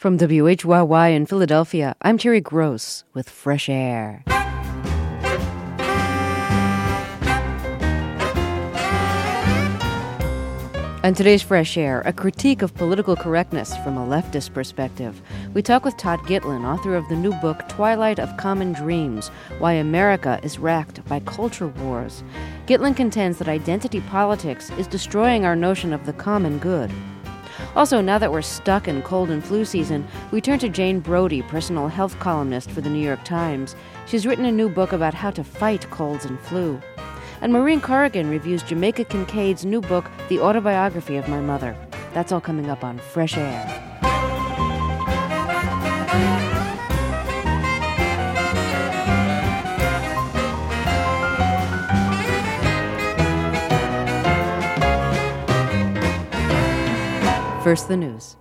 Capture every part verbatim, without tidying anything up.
From W H Y Y in Philadelphia, I'm Terry Gross with Fresh Air. On today's Fresh Air, a critique of political correctness from a leftist perspective. We talk with Todd Gitlin, author of the new book Twilight of Common Dreams, Why America is Racked by Culture Wars. Gitlin contends that identity politics is destroying our notion of the common good. Also, now that we're stuck in cold and flu season, we turn to Jane Brody, personal health columnist for the New York Times. She's written a new book about how to fight colds and flu. And Maureen Corrigan reviews Jamaica Kincaid's new book, The Autobiography of My Mother. That's all coming up on Fresh Air. First, the news.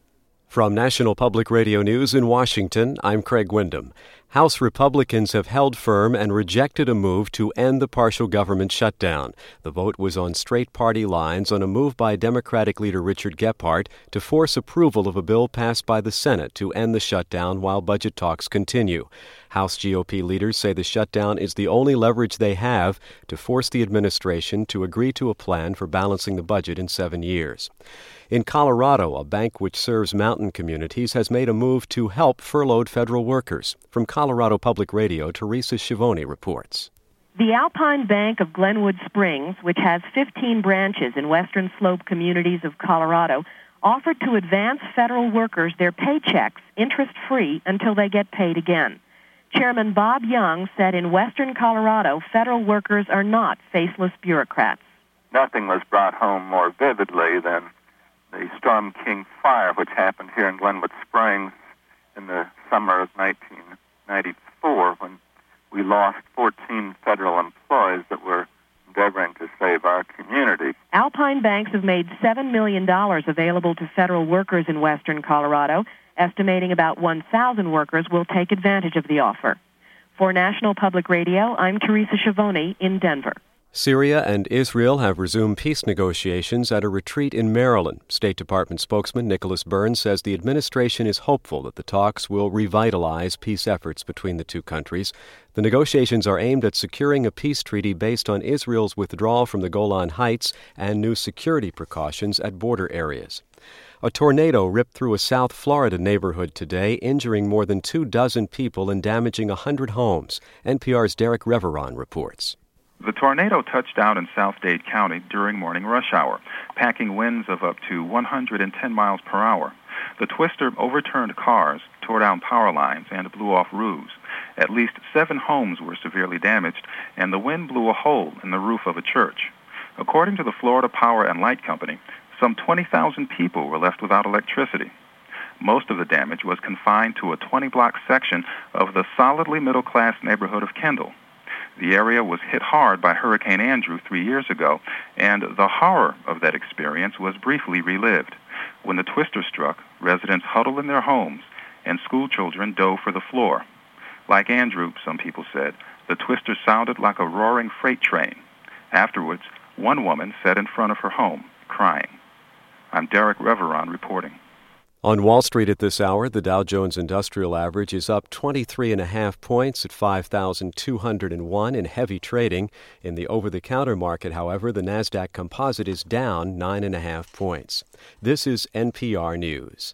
From National Public Radio News in Washington, I'm Craig Wyndham. House Republicans have held firm and rejected a move to end the partial government shutdown. The vote was on straight party lines on a move by Democratic leader Richard Gephardt to force approval of a bill passed by the Senate to end the shutdown while budget talks continue. House G O P leaders say the shutdown is the only leverage they have to force the administration to agree to a plan for balancing the budget in seven years. In Colorado, a bank which serves mountain communities has made a move to help furloughed federal workers. From Colorado Public Radio, Teresa Schiavone reports. The Alpine Bank of Glenwood Springs, which has fifteen branches in western slope communities of Colorado, offered to advance federal workers their paychecks interest-free until they get paid again. Chairman Bob Young said in western Colorado, federal workers are not faceless bureaucrats. Nothing was brought home more vividly than the Storm King fire, which happened here in Glenwood Springs in the summer of nineteen ninety-four, when we lost fourteen federal employees that were endeavoring to save our community. Alpine banks have made seven million dollars available to federal workers in western Colorado, estimating about one thousand workers will take advantage of the offer. For National Public Radio, I'm Teresa Schiavone in Denver. Syria and Israel have resumed peace negotiations at a retreat in Maryland. State Department spokesman Nicholas Burns says the administration is hopeful that the talks will revitalize peace efforts between the two countries. The negotiations are aimed at securing a peace treaty based on Israel's withdrawal from the Golan Heights and new security precautions at border areas. A tornado ripped through a South Florida neighborhood today, injuring more than two dozen people and damaging a hundred homes. N P R's Derek Reveron reports. The tornado touched down in South-Dade County during morning rush hour, packing winds of up to one hundred ten miles per hour. The twister overturned cars, tore down power lines, and blew off roofs. At least seven homes were severely damaged, and the wind blew a hole in the roof of a church. According to the Florida Power and Light Company, some twenty thousand people were left without electricity. Most of the damage was confined to a twenty-block section of the solidly middle-class neighborhood of Kendall. The area was hit hard by Hurricane Andrew three years ago, and the horror of that experience was briefly relived. When the twister struck, residents huddled in their homes, and schoolchildren dove for the floor. Like Andrew, some people said, the twister sounded like a roaring freight train. Afterwards, one woman sat in front of her home, crying. I'm Derek Reveron reporting. On Wall Street at this hour, the Dow Jones Industrial Average is up twenty-three and a half points at five thousand two hundred one in heavy trading. In the over-the-counter market, however, the Nasdaq Composite is down nine and a half points. This is N P R News.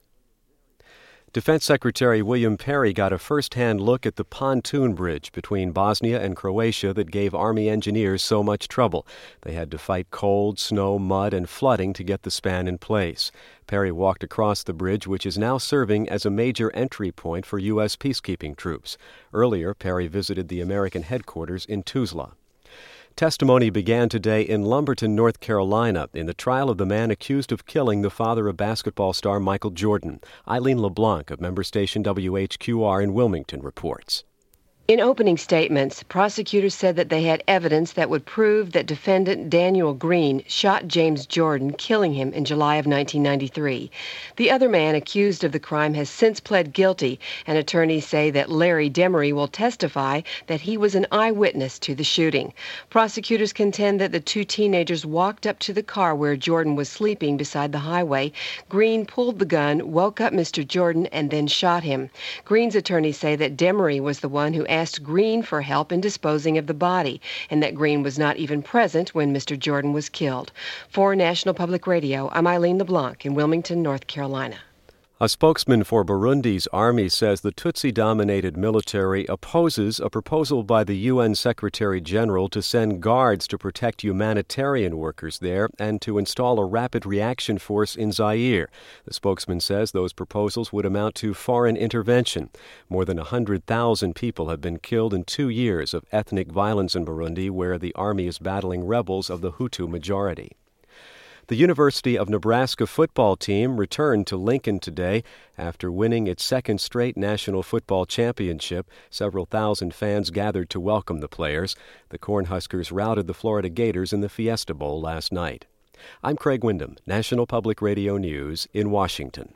Defense Secretary William Perry got a first-hand look at the pontoon bridge between Bosnia and Croatia that gave Army engineers so much trouble. They had to fight cold, snow, mud, and flooding to get the span in place. Perry walked across the bridge, which is now serving as a major entry point for U S peacekeeping troops. Earlier, Perry visited the American headquarters in Tuzla. Testimony began today in Lumberton, North Carolina, in the trial of the man accused of killing the father of basketball star Michael Jordan. Eileen LeBlanc of member station W H Q R in Wilmington reports. In opening statements, prosecutors said that they had evidence that would prove that defendant Daniel Green shot James Jordan, killing him in July of nineteen ninety-three. The other man accused of the crime has since pled guilty, and attorneys say that Larry Demery will testify that he was an eyewitness to the shooting. Prosecutors contend that the two teenagers walked up to the car where Jordan was sleeping beside the highway. Green pulled the gun, woke up Mister Jordan, and then shot him. Green's attorneys say that Demery was the one who asked Green for help in disposing of the body, and that Green was not even present when Mister Jordan was killed. For National Public Radio, I'm Eileen LeBlanc in Wilmington, North Carolina. A spokesman for Burundi's army says the Tutsi-dominated military opposes a proposal by the U N Secretary-General to send guards to protect humanitarian workers there and to install a rapid reaction force in Zaire. The spokesman says those proposals would amount to foreign intervention. More than one hundred thousand people have been killed in two years of ethnic violence in Burundi, where the army is battling rebels of the Hutu majority. The University of Nebraska football team returned to Lincoln today after winning its second straight National Football Championship. Several thousand fans gathered to welcome the players. The Cornhuskers routed the Florida Gators in the Fiesta Bowl last night. I'm Craig Wyndham, National Public Radio News in Washington.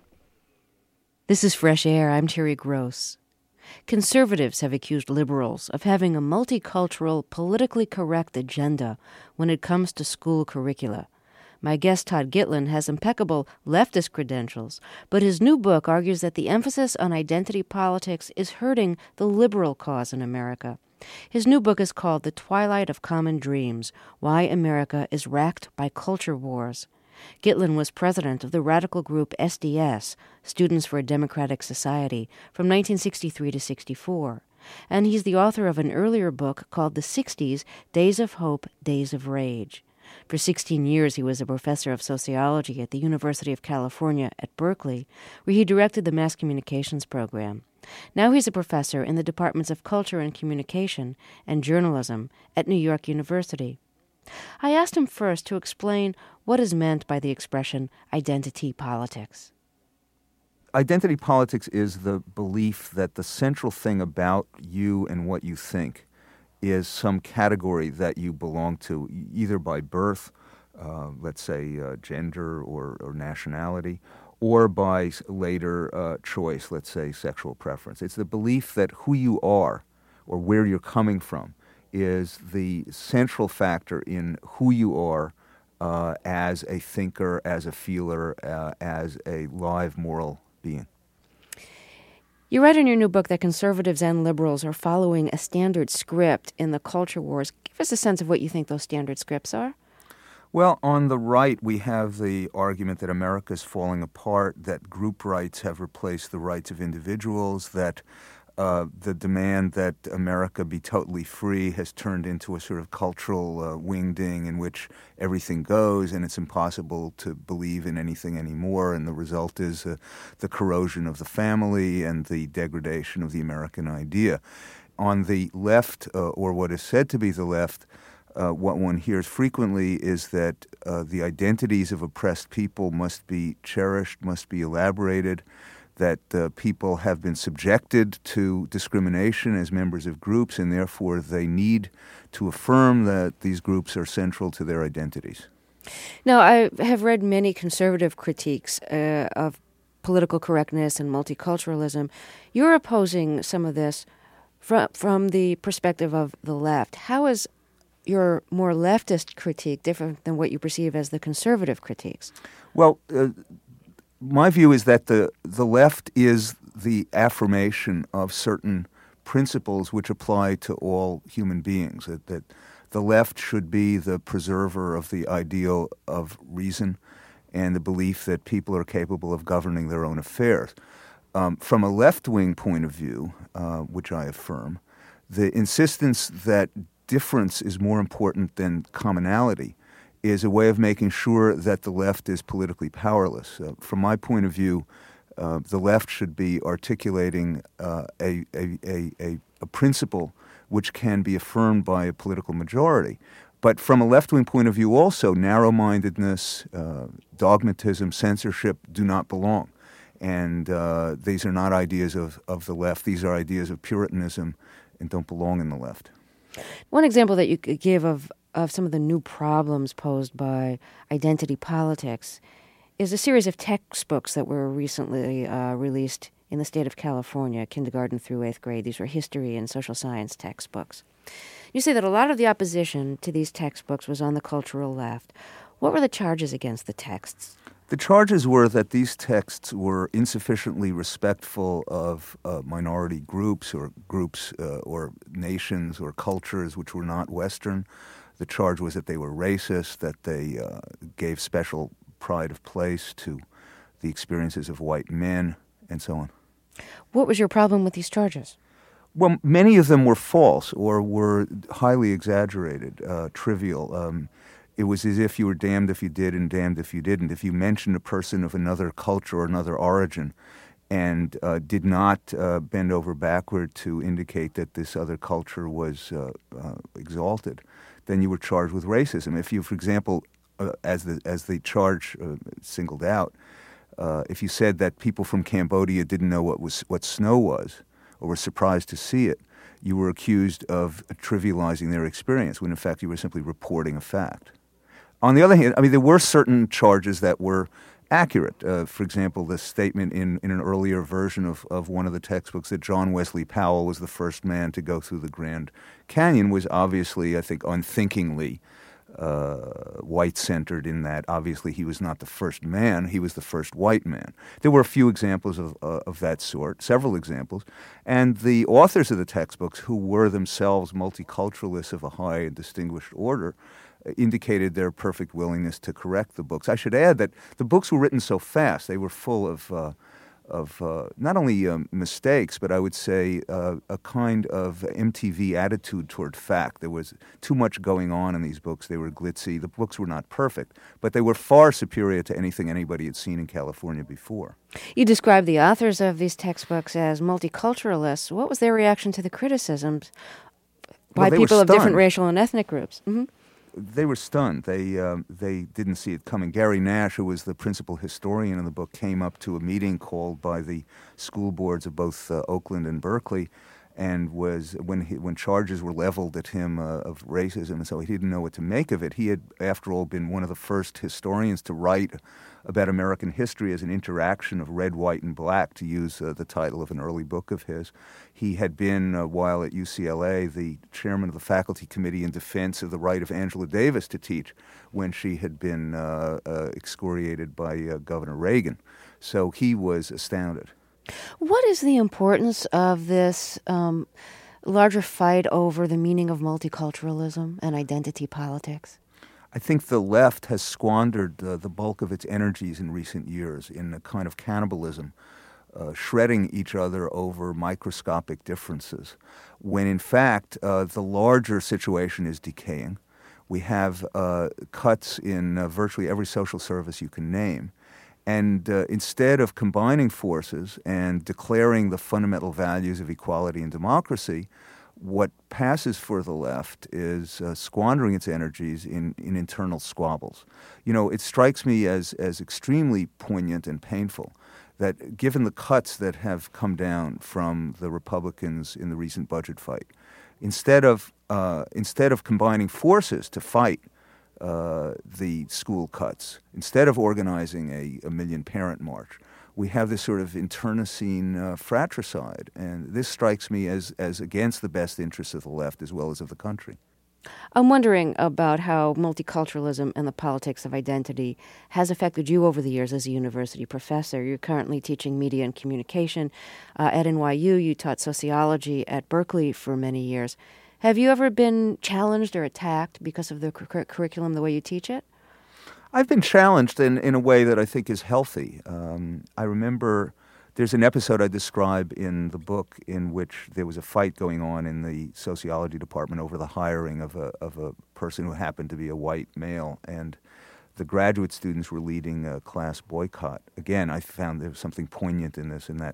This is Fresh Air. I'm Terry Gross. Conservatives have accused liberals of having a multicultural, politically correct agenda when it comes to school curricula. My guest, Todd Gitlin, has impeccable leftist credentials, but his new book argues that the emphasis on identity politics is hurting the liberal cause in America. His new book is called The Twilight of Common Dreams: Why America is Racked by Culture Wars. Gitlin was president of the radical group S D S, Students for a Democratic Society, from nineteen sixty-three to sixty-four. And he's the author of an earlier book called The sixties, Days of Hope, Days of Rage. For sixteen years, he was a professor of sociology at the University of California at Berkeley, where he directed the mass communications program. Now he's a professor in the departments of culture and communication and journalism at New York University. I asked him first to explain what is meant by the expression identity politics. Identity politics is the belief that the central thing about you and what you think is some category that you belong to, either by birth, uh, let's say uh, gender or, or nationality, or by later uh, choice, let's say sexual preference. It's the belief that who you are or where you're coming from is the central factor in who you are uh, as a thinker, as a feeler, uh, as a live moral being. You write in your new book that conservatives and liberals are following a standard script in the culture wars. Give us a sense of what you think those standard scripts are. Well, on the right, we have the argument that America's falling apart, that group rights have replaced the rights of individuals, that uh, the demand that America be totally free has turned into a sort of cultural uh, wingding in which everything goes and it's impossible to believe in anything anymore, and the result is uh, the corrosion of the family and the degradation of the American idea. On the left, uh, or what is said to be the left, uh, what one hears frequently is that uh, the identities of oppressed people must be cherished, must be elaborated, that uh, people have been subjected to discrimination as members of groups, and therefore they need to affirm that these groups are central to their identities. Now, I have read many conservative critiques uh, of political correctness and multiculturalism. You're opposing some of this from, from the perspective of the left. How is your more leftist critique different than what you perceive as the conservative critiques? Well, uh, my view is that the, the left is the affirmation of certain principles which apply to all human beings, that, that the left should be the preserver of the ideal of reason and the belief that people are capable of governing their own affairs. Um, from a left-wing point of view, uh, which I affirm, the insistence that difference is more important than commonality is a way of making sure that the left is politically powerless. Uh, from my point of view, uh, the left should be articulating uh, a, a, a, a principle which can be affirmed by a political majority. But from a left-wing point of view also, narrow-mindedness, uh, dogmatism, censorship do not belong. And uh, these are not ideas of, of the left. These are ideas of Puritanism and don't belong in the left. One example that you could give of, of some of the new problems posed by identity politics is a series of textbooks that were recently uh, released in the state of California, kindergarten through eighth grade. These were history and social science textbooks. You say that a lot of the opposition to these textbooks was on the cultural left. What were the charges against the texts? The charges were that these texts were insufficiently respectful of uh, minority groups or groups uh, or nations or cultures which were not Western. The charge was that they were racist, that they uh, gave special pride of place to the experiences of white men, and so on. What was your problem with these charges? Well, many of them were false or were highly exaggerated, uh, trivial. Um, It was as if you were damned if you did and damned if you didn't. If you mentioned a person of another culture or another origin and uh, did not uh, bend over backward to indicate that this other culture was uh, uh, exalted, then you were charged with racism. If you, for example, uh, as the as the charge uh, singled out, uh, if you said that people from Cambodia didn't know what was what snow was or were surprised to see it, you were accused of trivializing their experience when in fact you were simply reporting a fact. On the other hand, I mean, there were certain charges that were accurate. Uh, for example, the statement in, in an earlier version of, of one of the textbooks that John Wesley Powell was the first man to go through the Grand Canyon was obviously, I think, unthinkingly uh, white-centered in that obviously he was not the first man, he was the first white man. There were a few examples of, uh, of that sort, several examples, and the authors of the textbooks, who were themselves multiculturalists of a high and distinguished order, indicated their perfect willingness to correct the books. I should add that the books were written so fast; they were full of uh, of uh, not only um, mistakes, but I would say uh, a kind of M T V attitude toward fact. There was too much going on in these books. They were glitzy. The books were not perfect, but they were far superior to anything anybody had seen in California before. You described the authors of these textbooks as multiculturalists. What was their reaction to the criticisms by well, people of different racial and ethnic groups? Mm-hmm. They were stunned. They um, they didn't see it coming. Gary Nash, who was the principal historian in the book, came up to a meeting called by the school boards of both uh, Oakland and Berkeley, and was when he, when charges were leveled at him uh, of racism, and so he didn't know what to make of it. He had, after all, been one of the first historians to write about American history as an interaction of red, white, and black, to use uh, the title of an early book of his. He had been, uh, while at U C L A, the chairman of the faculty committee in defense of the right of Angela Davis to teach when she had been uh, uh, excoriated by uh, Governor Reagan. So he was astounded. What is the importance of this um, larger fight over the meaning of multiculturalism and identity politics? I think the left has squandered uh, the bulk of its energies in recent years in a kind of cannibalism, uh, shredding each other over microscopic differences, when in fact uh, the larger situation is decaying. We have uh, cuts in uh, virtually every social service you can name. And uh, instead of combining forces and declaring the fundamental values of equality and democracy, what passes for the left is uh, squandering its energies in, in internal squabbles. You know, it strikes me as, as extremely poignant and painful that given the cuts that have come down from the Republicans in the recent budget fight, instead of, uh, instead of combining forces to fight uh, the school cuts, instead of organizing a, a million parent march, we have this sort of internecine uh, fratricide, and this strikes me as, as against the best interests of the left as well as of the country. I'm wondering about how multiculturalism and the politics of identity has affected you over the years as a university professor. You're currently teaching media and communication uh, at N Y U. You taught sociology at Berkeley for many years. Have you ever been challenged or attacked because of the cur- curriculum, the way you teach it? I've been challenged in, in a way that I think is healthy. Um, I remember there's an episode I describe in the book in which there was a fight going on in the sociology department over the hiring of a of a person who happened to be a white male, and the graduate students were leading a class boycott. Again, I found there was something poignant in this, in that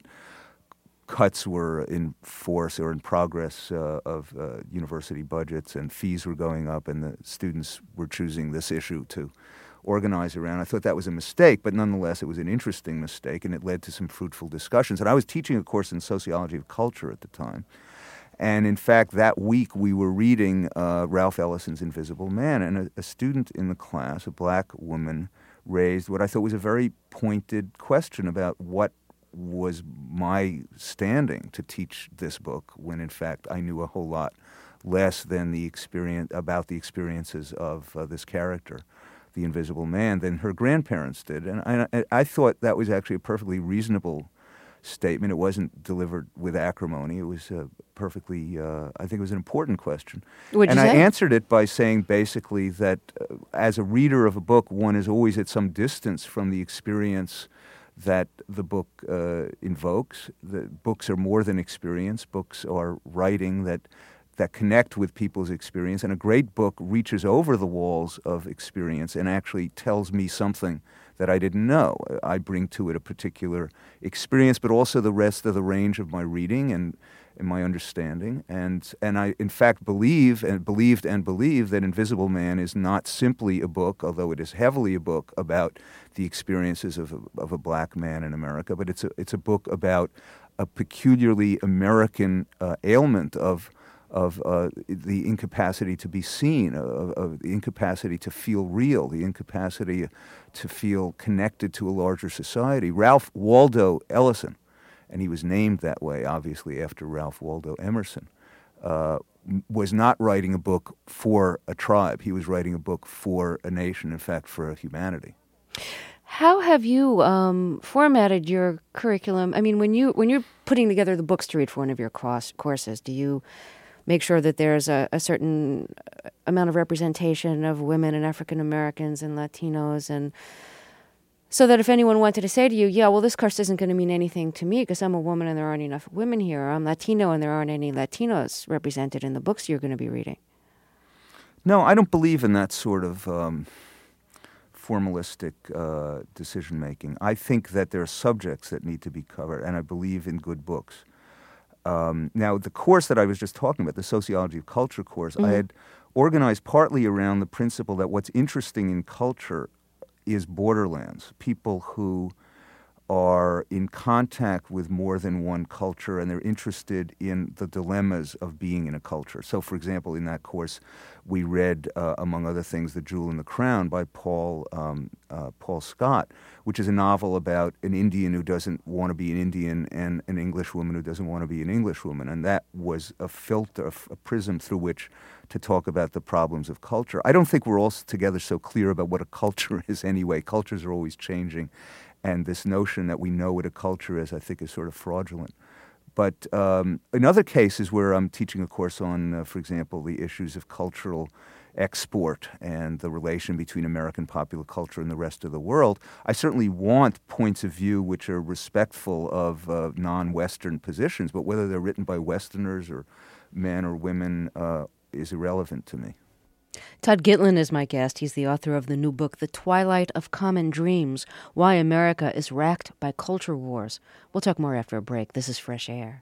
cuts were in force or in progress uh, of uh, university budgets, and fees were going up, and the students were choosing this issue to organize around. I thought that was a mistake, but nonetheless, it was an interesting mistake, and it led to some fruitful discussions. And I was teaching a course in sociology of culture at the time. And in fact, that week we were reading uh, Ralph Ellison's Invisible Man, and a, a student in the class, a black woman, raised what I thought was a very pointed question about what was my standing to teach this book, when in fact I knew a whole lot less than the experience about the experiences of uh, this character, the Invisible Man, than her grandparents did. And I, I thought that was actually a perfectly reasonable statement. It wasn't delivered with acrimony. It was uh, perfectly, uh, I think it was an important question. What'd and you I say? answered it by saying basically that uh, as a reader of a book, one is always at some distance from the experience that the book uh, invokes. The books are more than experience. Books are writing that that connect with people's experience, and a great book reaches over the walls of experience and actually tells me something that I didn't know. I bring to it a particular experience, but also the rest of the range of my reading and, and my understanding. And and I, in fact, believe and believed and believe that Invisible Man is not simply a book, although it is heavily a book about the experiences of a, of a black man in America, but it's a it's a book about a peculiarly American uh, ailment of of uh, the incapacity to be seen, of, of the incapacity to feel real, the incapacity to feel connected to a larger society. Ralph Waldo Ellison, and he was named that way, obviously, after Ralph Waldo Emerson, uh, was not writing a book for a tribe. He was writing a book for a nation, in fact, for humanity. How have you um, formatted your curriculum? I mean, when, you, when you're putting together the books to read for one of your course, courses, do you make sure that there's a, a certain amount of representation of women and African Americans and Latinos, and so that if anyone wanted to say to you, yeah, well, this course isn't going to mean anything to me because I'm a woman and there aren't enough women here, or I'm Latino and there aren't any Latinos represented in the books you're going to be reading? No, I don't believe in that sort of um, formalistic uh, decision-making. I think that there are subjects that need to be covered, and I believe in good books. Um, now, the course that I was just talking about, the Sociology of Culture course, mm-hmm. I had organized partly around the principle that what's interesting in culture is borderlands, people who are in contact with more than one culture, and they're interested in the dilemmas of being in a culture. So, for example, in that course, we read, uh, among other things, The Jewel and the Crown by Paul um, uh, Paul Scott, which is a novel about an Indian who doesn't want to be an Indian and an English woman who doesn't want to be an English woman. And that was a filter, a prism through which to talk about the problems of culture. I don't think we're all together so clear about what a culture is anyway. Cultures are always changing. And this notion that we know what a culture is, I think, is sort of fraudulent. But um, in other cases where I'm teaching a course on, uh, for example, the issues of cultural export and the relation between American popular culture and the rest of the world, I certainly want points of view which are respectful of uh, non-Western positions, but whether they're written by Westerners or men or women uh, is irrelevant to me. Todd Gitlin is my guest. He's the author of the new book, The Twilight of Common Dreams, Why America is Racked by Culture Wars. We'll talk more after a break. This is Fresh Air.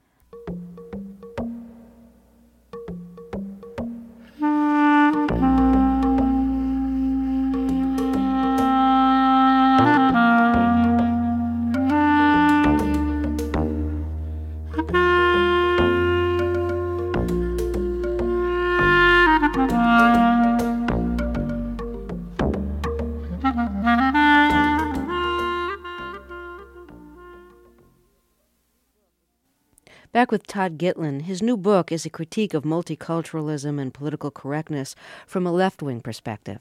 Back with Todd Gitlin. His new book is a critique of multiculturalism and political correctness from a left-wing perspective.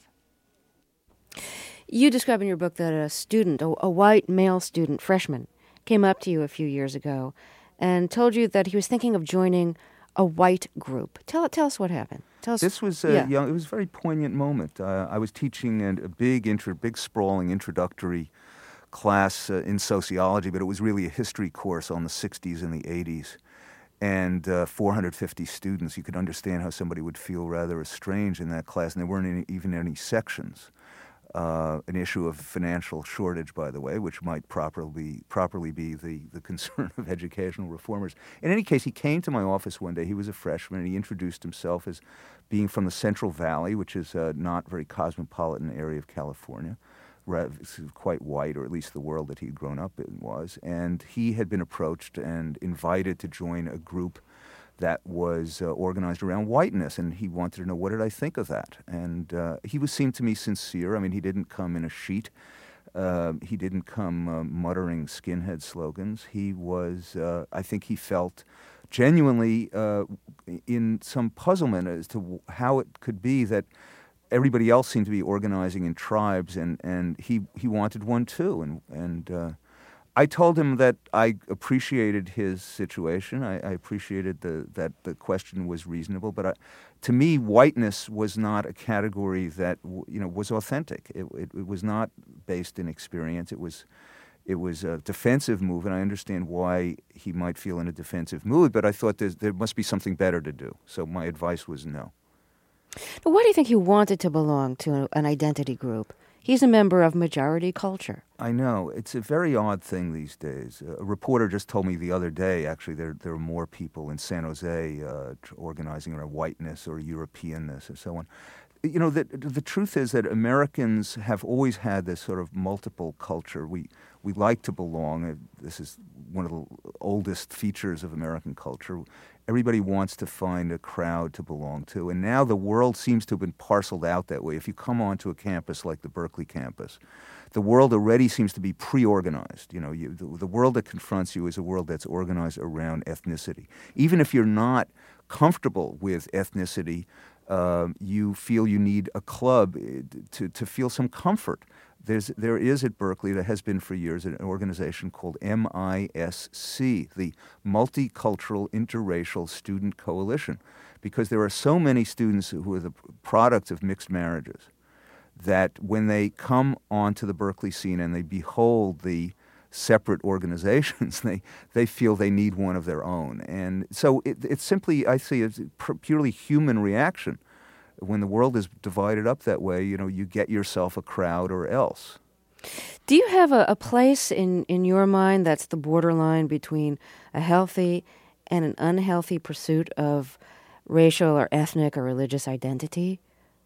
You describe in your book that a student, a, a white male student, freshman, came up to you a few years ago and told you that he was thinking of joining a white group. Tell tell us what happened. Tell us. This was a yeah. young, it was a very poignant moment. Uh, I was teaching a, a big, intro, big sprawling introductory class uh, in sociology, but it was really a history course on the sixties and the eighties. And uh, four hundred fifty students. You could understand how somebody would feel rather estranged in that class, and there weren't any, even any sections. Uh, an issue of financial shortage, by the way, which might properly be, properly be the, the concern of educational reformers. In any case, he came to my office one day. He was a freshman, and he introduced himself as being from the Central Valley, which is a not very cosmopolitan area of California, quite white, or at least the world that he'd grown up in was. And he had been approached and invited to join a group that was uh, organized around whiteness, and he wanted to know, what did I think of that? And uh, he was seemed to me sincere. I mean, he didn't come in a sheet. Uh, he didn't come uh, muttering skinhead slogans. He was, uh, I think he felt genuinely uh, in some puzzlement as to w- how it could be that everybody else seemed to be organizing in tribes, and, and he, he wanted one too. And, and uh, I told him that I appreciated his situation. I, I appreciated the, that the question was reasonable, but I, to me, whiteness was not a category that you know was authentic. It, it, it was not based in experience. It was, it was a defensive move, and I understand why he might feel in a defensive mood. But I thought there must be something better to do. So my advice was no. But why do you think he wanted to belong to an identity group? He's a member of majority culture. I know. It's a very odd thing these days. A reporter just told me the other day, actually, there there are more people in San Jose uh, organizing around whiteness or Europeanness and so on. You know, the, the truth is that Americans have always had this sort of multiple culture. We we like to belong. This is one of the oldest features of American culture. Everybody wants to find a crowd to belong to. And now the world seems to have been parceled out that way. If you come onto a campus like the Berkeley campus, the world already seems to be pre-organized. You know, you, the, the world that confronts you is a world that's organized around ethnicity. Even if you're not comfortable with ethnicity, uh, you feel you need a club to, to feel some comfort. There's, there is at Berkeley, there has been for years, an organization called M I S C, the Multicultural Interracial Student Coalition, because there are so many students who are the products of mixed marriages that when they come onto the Berkeley scene and they behold the separate organizations, they, they feel they need one of their own. And so it, it's simply, I see, it's a purely human reaction. When the world is divided up that way, you know, you get yourself a crowd or else. Do you have a, a place in, in your mind that's the borderline between a healthy and an unhealthy pursuit of racial or ethnic or religious identity?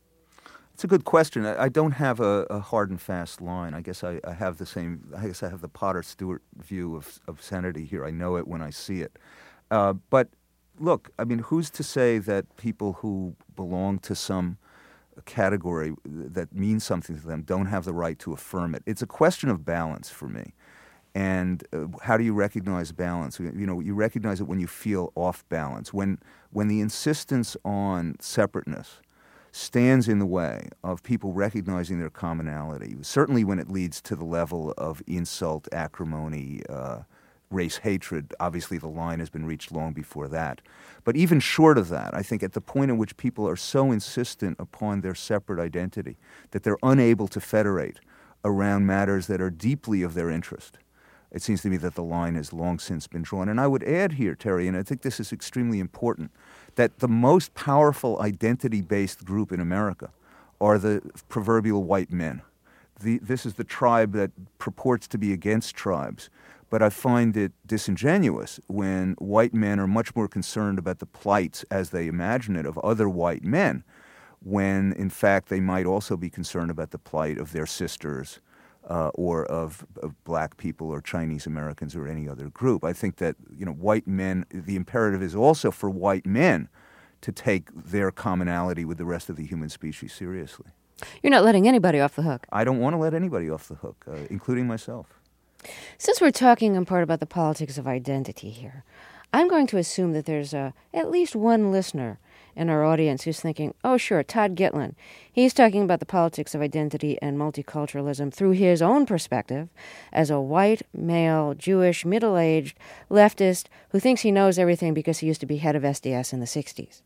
It's a good question. I, I don't have a, a hard and fast line. I guess I, I have the same, I guess I have the Potter Stewart view of obscenity here. I know it when I see it. Uh, but look, I mean, who's to say that people who belong to some category that means something to them don't have the right to affirm it? It's a question of balance for me. And uh, how do you recognize balance? You know, you recognize it when you feel off balance, when when the insistence on separateness stands in the way of people recognizing their commonality, certainly when it leads to the level of insult, acrimony, uh, race hatred. Obviously, the line has been reached long before that. But even short of that, I think at the point in which people are so insistent upon their separate identity that they're unable to federate around matters that are deeply of their interest, it seems to me that the line has long since been drawn. And I would add here, Terry, and I think this is extremely important, that the most powerful identity-based group in America are the proverbial white men. The, this is the tribe that purports to be against tribes. But I find it disingenuous when white men are much more concerned about the plight, as they imagine it, of other white men, when in fact they might also be concerned about the plight of their sisters uh, or of, of black people or Chinese Americans or any other group. I think that, you know, white men, the imperative is also for white men to take their commonality with the rest of the human species seriously. You're not letting anybody off the hook. I don't want to let anybody off the hook, uh, including myself. Since we're talking in part about the politics of identity here, I'm going to assume that there's a, at least one listener in our audience who's thinking, oh, sure, Todd Gitlin. He's talking about the politics of identity and multiculturalism through his own perspective as a white, male, Jewish, middle-aged leftist who thinks he knows everything because he used to be head of S D S in the sixties.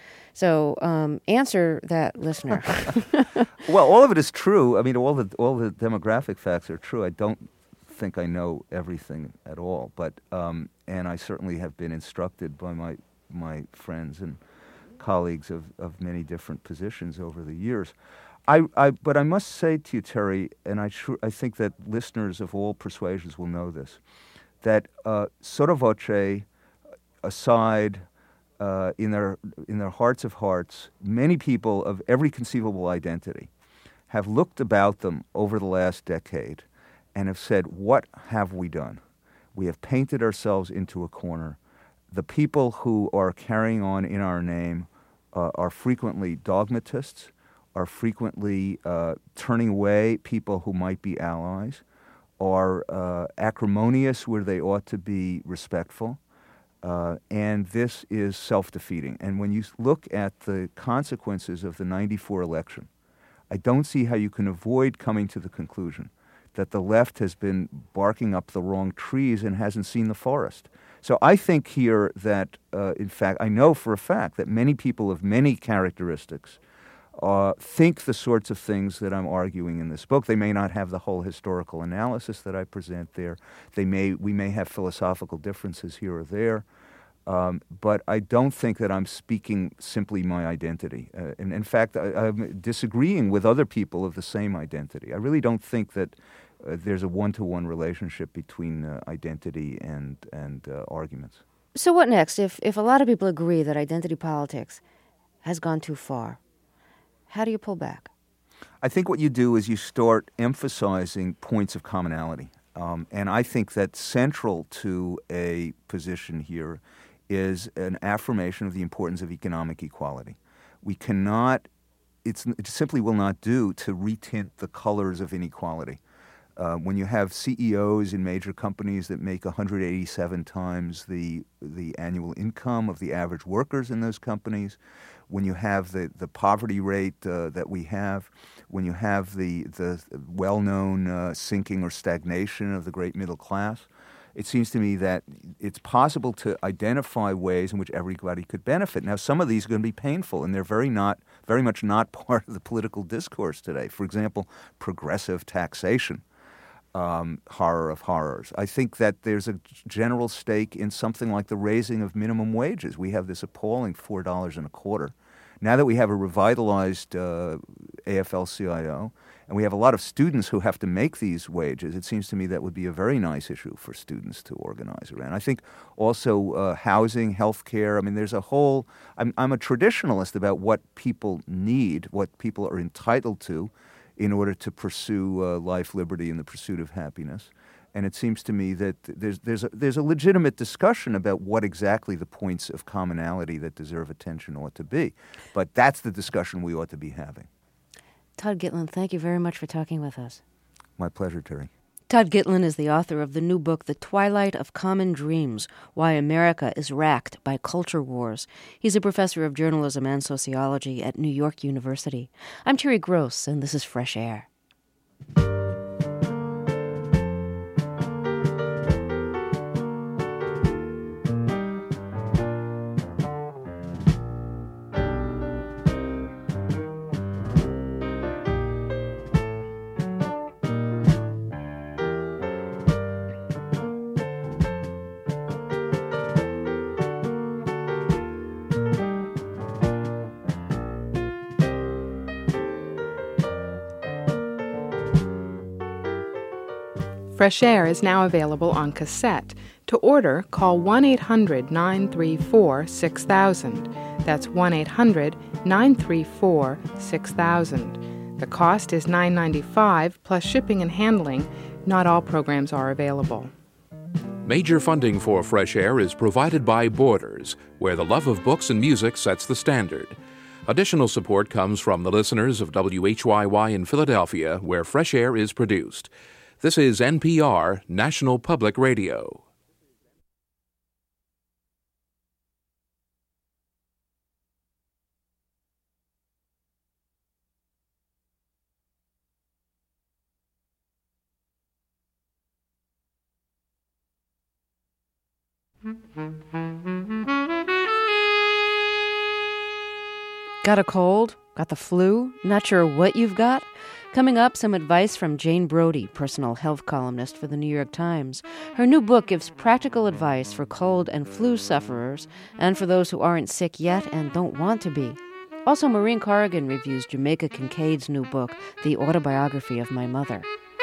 So um, answer that listener. Well, all of it is true. I mean, all the all the demographic facts are true. I don't think I know everything at all, but um, and I certainly have been instructed by my my friends and colleagues of, of many different positions over the years. I, I, but I must say to you, Terry, and I, sure, I think that listeners of all persuasions will know this, that uh, sotto voce, aside, uh, in their in their hearts of hearts, many people of every conceivable identity have looked about them over the last decade and have said, what have we done? We have painted ourselves into a corner. The people who are carrying on in our name uh, are frequently dogmatists, are frequently uh, turning away people who might be allies, are uh, acrimonious where they ought to be respectful, uh, and this is self-defeating. And when you look at the consequences of the ninety-four election, I don't see how you can avoid coming to the conclusion that the left has been barking up the wrong trees and hasn't seen the forest. So I think here that, uh, in fact, I know for a fact that many people of many characteristics uh, think the sorts of things that I'm arguing in this book. They may not have the whole historical analysis that I present there. They may, we may have philosophical differences here or there. Um, but I don't think that I'm speaking simply my identity. Uh, and in fact, I, I'm disagreeing with other people of the same identity. I really don't think that uh, there's a one-to-one relationship between uh, identity and, and uh, arguments. So what next? If, if a lot of people agree that identity politics has gone too far, how do you pull back? I think what you do is you start emphasizing points of commonality. Um, and I think that central to a position here is an affirmation of the importance of economic equality. We cannot, it's, it simply will not do to retint the colors of inequality. Uh, when you have C E Os in major companies that make one hundred eighty-seven times the the annual income of the average workers in those companies, when you have the, the poverty rate uh, that we have, when you have the, the well-known uh, sinking or stagnation of the great middle class, it seems to me that it's possible to identify ways in which everybody could benefit. Now, some of these are going to be painful, and they're very not, very much not part of the political discourse today. For example, progressive taxation, um, horror of horrors. I think that there's a general stake in something like the raising of minimum wages. We have this appalling four dollars and a quarter. Now that we have a revitalized uh, A F L C I O, and we have a lot of students who have to make these wages, it seems to me that would be a very nice issue for students to organize around. I think also uh, housing, health care, I mean, there's a whole, I'm, I'm a traditionalist about what people need, what people are entitled to in order to pursue uh, life, liberty, and the pursuit of happiness. And it seems to me that there's there's a, there's a legitimate discussion about what exactly the points of commonality that deserve attention ought to be. But that's the discussion we ought to be having. Todd Gitlin, thank you very much for talking with us. My pleasure, Terry. Todd Gitlin is the author of the new book, The Twilight of Common Dreams, Why America is Racked by Culture Wars. He's a professor of journalism and sociology at New York University. I'm Terry Gross, and this is Fresh Air. Fresh Air is now available on cassette. To order, call one eight hundred nine three four six thousand. That's one eight hundred nine three four six thousand. The cost is nine dollars and ninety-five cents plus shipping and handling. Not all programs are available. Major funding for Fresh Air is provided by Borders, where the love of books and music sets the standard. Additional support comes from the listeners of W H Y Y in Philadelphia, where Fresh Air is produced. This is N P R, National Public Radio. Got a cold? Got the flu? Not sure what you've got? Coming up, some advice from Jane Brody, personal health columnist for the New York Times. Her new book gives practical advice for cold and flu sufferers and for those who aren't sick yet and don't want to be. Also, Maureen Corrigan reviews Jamaica Kincaid's new book, The Autobiography of My Mother.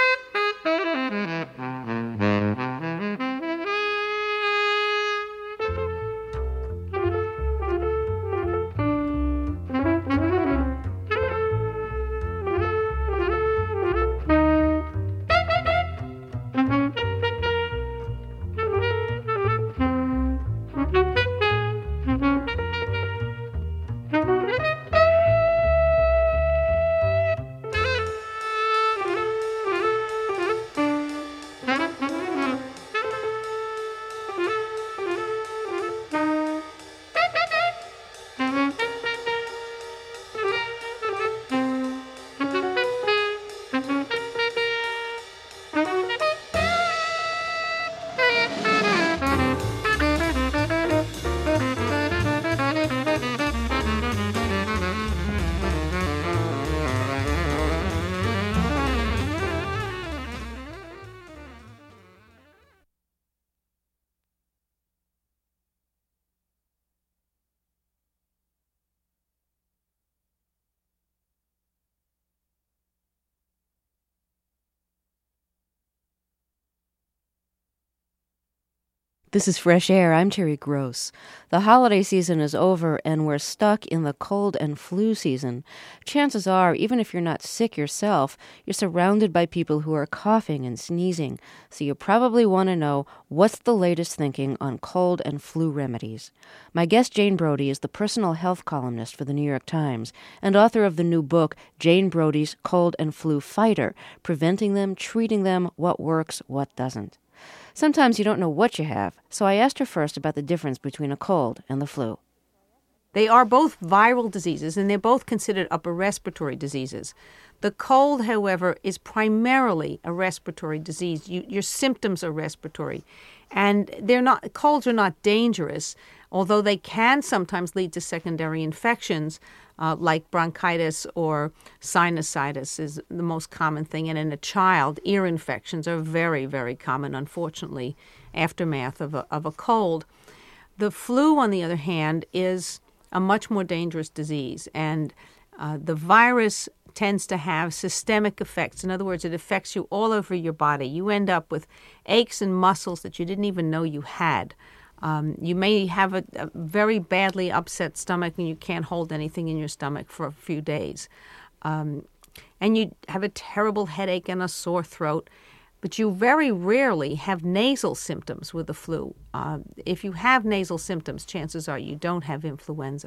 This is Fresh Air. I'm Terry Gross. The holiday season is over and we're stuck in the cold and flu season. Chances are, even if you're not sick yourself, you're surrounded by people who are coughing and sneezing. So you probably want to know what's the latest thinking on cold and flu remedies. My guest, Jane Brody, is the personal health columnist for the New York Times and author of the new book, Jane Brody's Cold and Flu Fighter, Preventing Them, Treating Them, What Works, What Doesn't. Sometimes you don't know what you have, so I asked her first about the difference between a cold and the flu. They are both viral diseases, and they're both considered upper respiratory diseases. The cold, however, is primarily a respiratory disease. You, your symptoms are respiratory, and they're not. Colds are not dangerous, although they can sometimes lead to secondary infections, uh, like bronchitis or sinusitis is the most common thing. And in a child, ear infections are very, very common, unfortunately, aftermath of a, of a cold. The flu, on the other hand, is a much more dangerous disease, and uh, the virus tends to have systemic effects. In other words, it affects you all over your body. You end up with aches and muscles that you didn't even know you had. Um, you may have a, a very badly upset stomach and you can't hold anything in your stomach for a few days. Um, and you have a terrible headache and a sore throat. But you very rarely have nasal symptoms with the flu. Uh, if you have nasal symptoms, chances are you don't have influenza.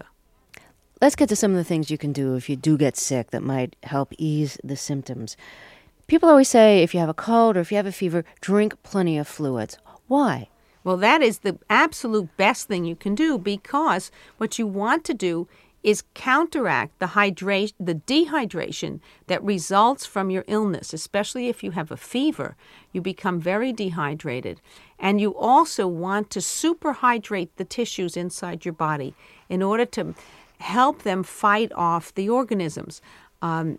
Let's get to some of the things you can do if you do get sick that might help ease the symptoms. People always say if you have a cold or if you have a fever, drink plenty of fluids. Why? Well, that is the absolute best thing you can do, because what you want to do is counteract the hydration, the dehydration that results from your illness, especially if you have a fever. You become very dehydrated. And you also want to superhydrate the tissues inside your body in order to help them fight off the organisms. Um,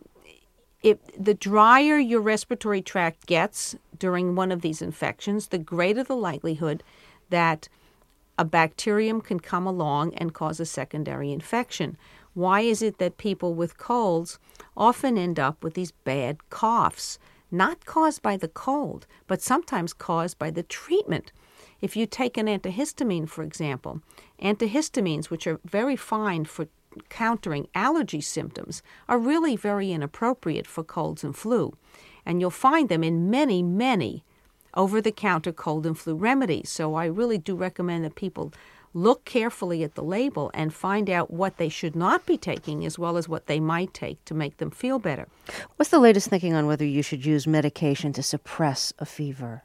if the drier your respiratory tract gets during one of these infections, the greater the likelihood that a bacterium can come along and cause a secondary infection. Why is it that people with colds often end up with these bad coughs? Not caused by the cold, but sometimes caused by the treatment. If you take an antihistamine, for example, antihistamines, which are very fine for countering allergy symptoms, are really very inappropriate for colds and flu. And you'll find them in many, many over-the-counter cold and flu remedies. So I really do recommend that people look carefully at the label and find out what they should not be taking as well as what they might take to make them feel better. What's the latest thinking on whether you should use medication to suppress a fever?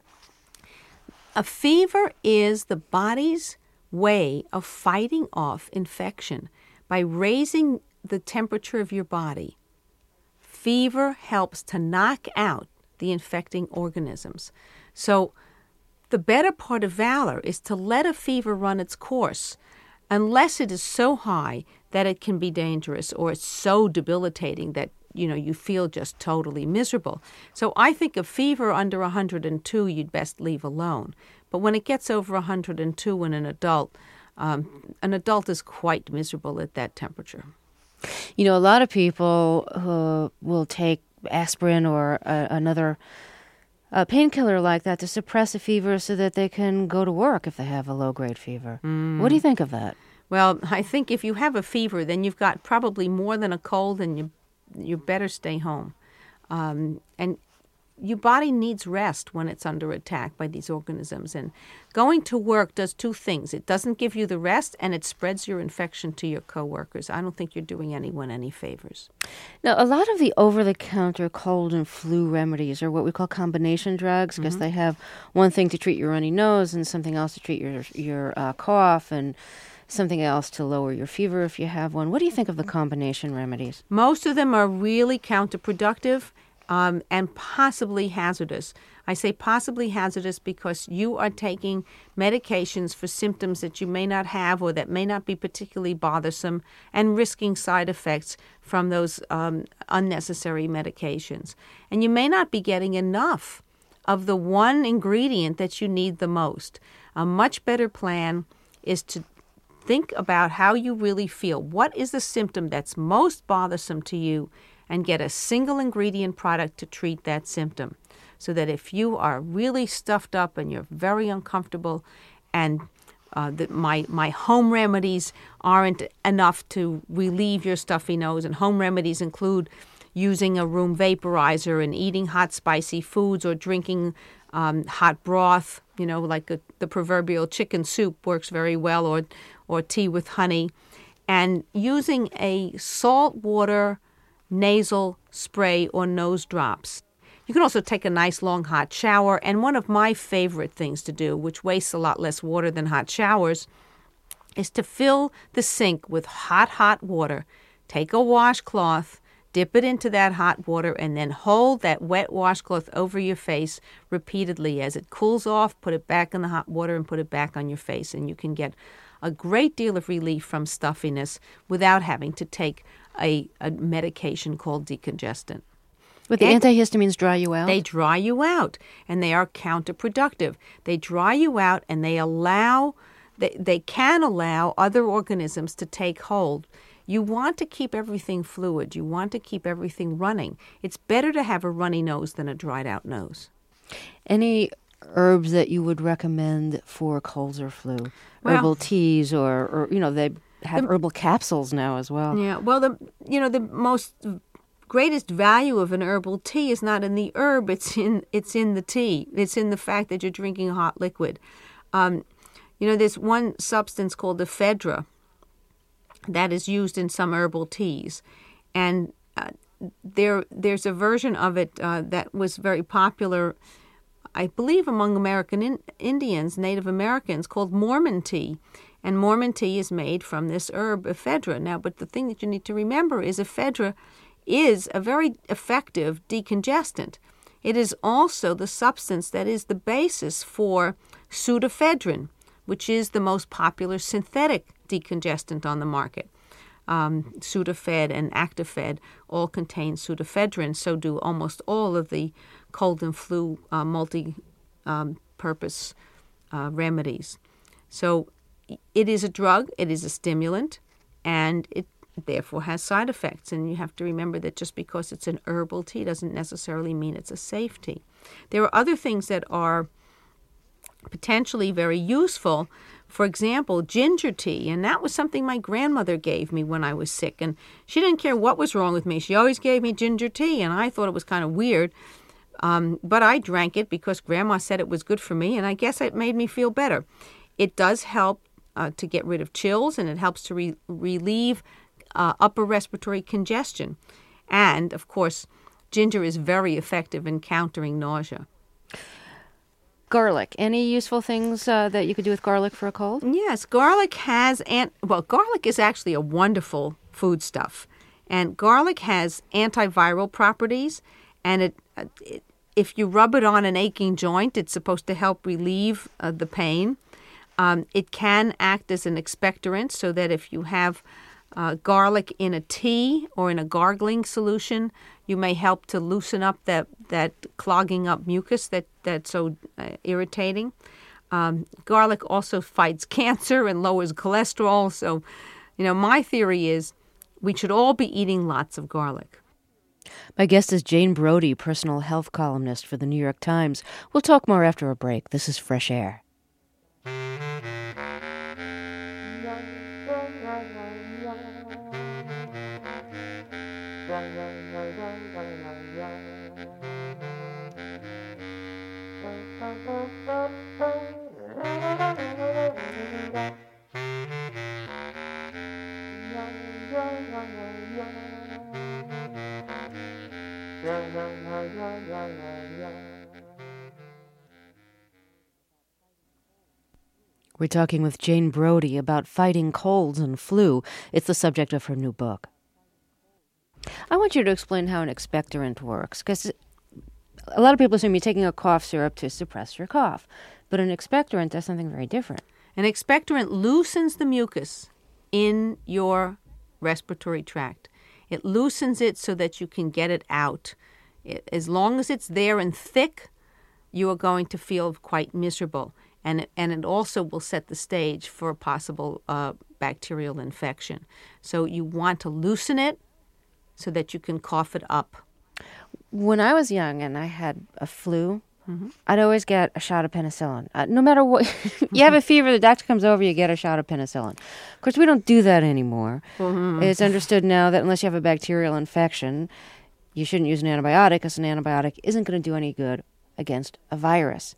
A fever is the body's way of fighting off infection by raising the temperature of your body. Fever helps to knock out the infecting organisms. So the better part of valor is to let a fever run its course, unless it is so high that it can be dangerous or it's so debilitating that, you know, you feel just totally miserable. So I think a fever under one hundred two you'd best leave alone. But when it gets over one hundred two in an adult, um, an adult is quite miserable at that temperature. You know, a lot of people uh, will take aspirin or uh, another uh, painkiller like that to suppress a fever so that they can go to work if they have a low-grade fever. Mm. What do you think of that? Well, I think if you have a fever, then you've got probably more than a cold, and you you better stay home. Um, and your body needs rest when it's under attack by these organisms. And going to work does two things. It doesn't give you the rest, and it spreads your infection to your coworkers. I don't think you're doing anyone any favors. Now, a lot of the over-the-counter cold and flu remedies are what we call combination drugs, because mm-hmm. they have one thing to treat your runny nose and something else to treat your, your uh, cough and something else to lower your fever if you have one. What do you think of the combination remedies? Most of them are really counterproductive. Um, and possibly hazardous. I say possibly hazardous because you are taking medications for symptoms that you may not have or that may not be particularly bothersome, and risking side effects from those um, unnecessary medications. And you may not be getting enough of the one ingredient that you need the most. A much better plan is to think about how you really feel. What is the symptom that's most bothersome to you? And get a single ingredient product to treat that symptom. So that if you are really stuffed up and you're very uncomfortable, and uh, that my, my home remedies aren't enough to relieve your stuffy nose, and home remedies include using a room vaporizer and eating hot spicy foods or drinking um, hot broth, you know, like a, the proverbial chicken soup works very well, or, or tea with honey, and using a salt water nasal spray or nose drops. You can also take a nice long hot shower, and one of my favorite things to do, which wastes a lot less water than hot showers, is to fill the sink with hot, hot water. Take a washcloth, dip it into that hot water, and then hold that wet washcloth over your face repeatedly. As it cools off, put it back in the hot water and put it back on your face, and you can get a great deal of relief from stuffiness without having to take a, a medication called decongestant. But the and antihistamines dry you out? They dry you out, and they are counterproductive. They dry you out, and they allow, they, they can allow other organisms to take hold. You want to keep everything fluid. You want to keep everything running. It's better to have a runny nose than a dried out nose. Any herbs that you would recommend for colds or flu? Well, herbal teas, or, or, you know, they have the, herbal capsules now as well. Yeah, well, the you know, the most greatest value of an herbal tea is not in the herb, it's in it's in the tea. It's in the fact that you're drinking a hot liquid. Um, you know, there's one substance called ephedra that is used in some herbal teas. And uh, there there's a version of it uh, that was very popular, I believe, among American in- Indians, Native Americans, called Mormon tea. And Mormon tea is made from this herb, ephedra. Now, but the thing that you need to remember is ephedra is a very effective decongestant. It is also the substance that is the basis for pseudoephedrine, which is the most popular synthetic decongestant on the market. Um, Sudafed and Actifed all contain pseudoephedrine, so do almost all of the cold and flu uh, multi-purpose um, uh, remedies. So it is a drug, it is a stimulant, and it therefore has side effects. And you have to remember that just because it's an herbal tea doesn't necessarily mean it's a safe tea. There are other things that are potentially very useful. For example, ginger tea, and that was something my grandmother gave me when I was sick, and she didn't care what was wrong with me. She always gave me ginger tea, and I thought it was kind of weird, um, but I drank it because Grandma said it was good for me, and I guess it made me feel better. It does help uh, to get rid of chills, and it helps to re- relieve uh, upper respiratory congestion, and, of course, ginger is very effective in countering nausea. Garlic. Any useful things uh, that you could do with garlic for a cold? Yes, garlic has, an, well, garlic is actually a wonderful foodstuff. And garlic has antiviral properties, and it, it if you rub it on an aching joint, it's supposed to help relieve uh, the pain. Um, it can act as an expectorant, so that if you have uh, garlic in a tea or in a gargling solution, you may help to loosen up that, that clogging up mucus that, that's so uh, irritating. Um, garlic also fights cancer and lowers cholesterol. So, you know, my theory is we should all be eating lots of garlic. My guest is Jane Brody, personal health columnist for the New York Times. We'll talk more after a break. This is Fresh Air. We're talking with Jane Brody about fighting colds and flu. It's the subject of her new book. I want you to explain how an expectorant works, because a lot of people assume you're taking a cough syrup to suppress your cough, but an expectorant does something very different. An expectorant loosens the mucus in your respiratory tract. It loosens it so that you can get it out. It, as long as it's there and thick, you are going to feel quite miserable. And it, and it also will set the stage for a possible uh, bacterial infection. So you want to loosen it so that you can cough it up. When I was young and I had a flu, mm-hmm. I'd always get a shot of penicillin. Uh, no matter what, you have a fever, the doctor comes over, you get a shot of penicillin. Of course, we don't do that anymore. Mm-hmm. It's understood now that unless you have a bacterial infection, you shouldn't use an antibiotic, because an antibiotic isn't going to do any good against a virus.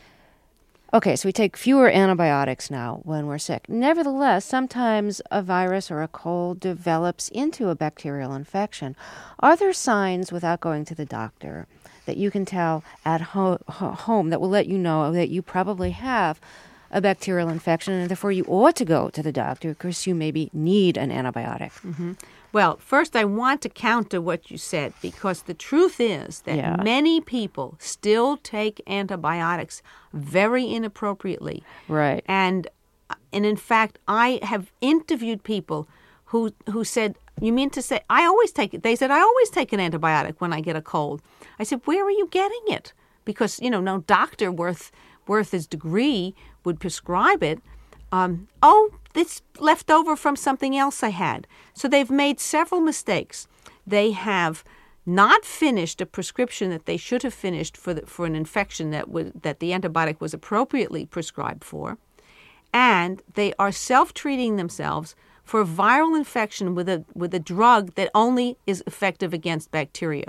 Okay, so we take fewer antibiotics now when we're sick. Nevertheless, sometimes a virus or a cold develops into a bacterial infection. Are there signs, without going to the doctor, that you can tell at ho- home that will let you know that you probably have a bacterial infection, and therefore you ought to go to the doctor because you maybe need an antibiotic? Mm-hmm. Well, first I want to counter what you said, because the truth is that yeah. many people still take antibiotics very inappropriately. Right. And and in fact, I have interviewed people who who said, "You mean to say I always take it?" They said, "I always take an antibiotic when I get a cold." I said, "Where are you getting it?" Because, you know, no doctor worth worth his degree would prescribe it. Um, oh, it's left over from something else I had. So they've made several mistakes. They have not finished a prescription that they should have finished for the, for an infection that was, that the antibiotic was appropriately prescribed for, and they are self-treating themselves for a viral infection with a with a drug that only is effective against bacteria.